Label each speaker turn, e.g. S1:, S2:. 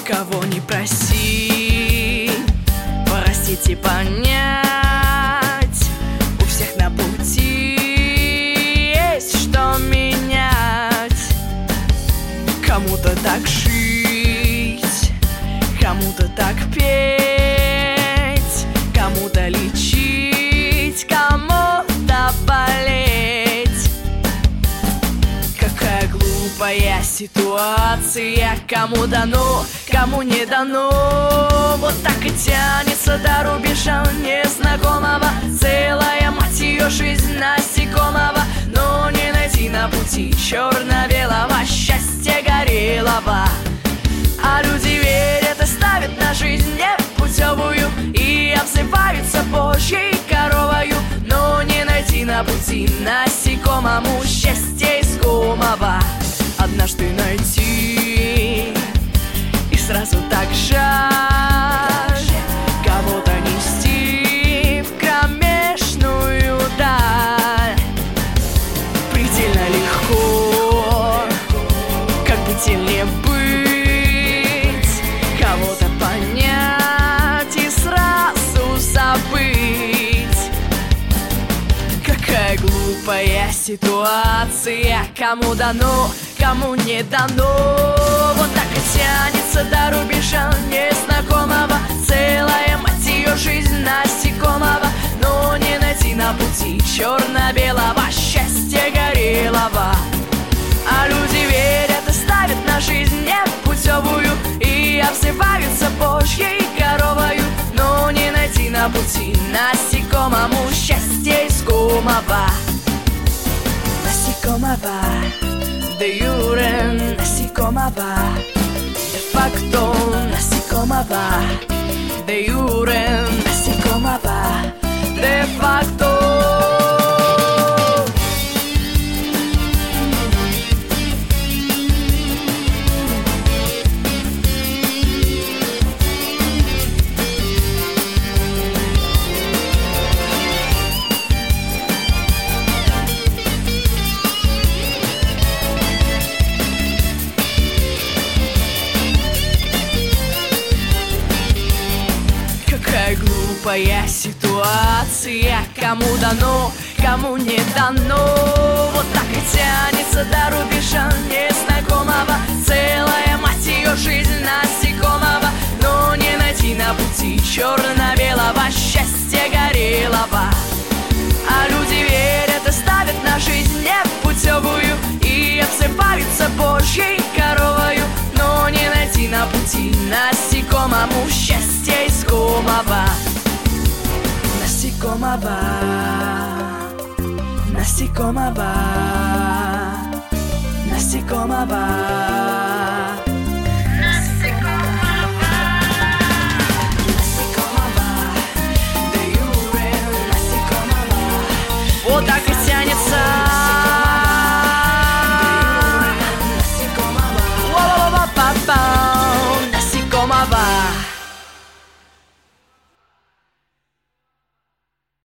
S1: кого не проси, простить и понять. У всех на пути есть что менять. Кому-то так жить, кому-то так петь, кому-то лечить, кому-то болеть. Какая глупая ситуация, кому дано, кому не дано. Вот так и тянется до рубежа незнакомого, целая, мать ее, жизнь насекомого. Но не найти на пути черно-белого счастья горелого. А люди верят и ставят на жизнь непутевую и обзываются Божьей коровою. Но не найти на пути насекомому счастья искомого. Однажды найти и сразу так жаль кого-то нести в кромешную даль. Предельно легко, как быть или не быть, кого-то понять и сразу забыть. Какая глупая ситуация, кому дано, кому не дано. Вот так и тянется до рубежа незнакомого, целая, мать ее, жизнь насекомого. Но не найти на пути черно-белого счастья горелого. А люди верят и ставят на жизнь непутевую и обзываются Божьей коровою. Но не найти на пути насекомому счастья искомого. Насекомого, де юре насекомого, де факто насекомого, де юре насекомого, де факто. Глупая ситуация, кому дано, кому не дано. Вот так и тянется до рубежа незнакомого, целая, мать ее, жизнь насекомого. Но не найти на пути черно-белого счастья горелого. А люди верят и ставят на жизнь непутевую и обзываются Божьей коровою. Но не найти на пути насекомому счастья искомого. Насекомого, насекомого, насекомого.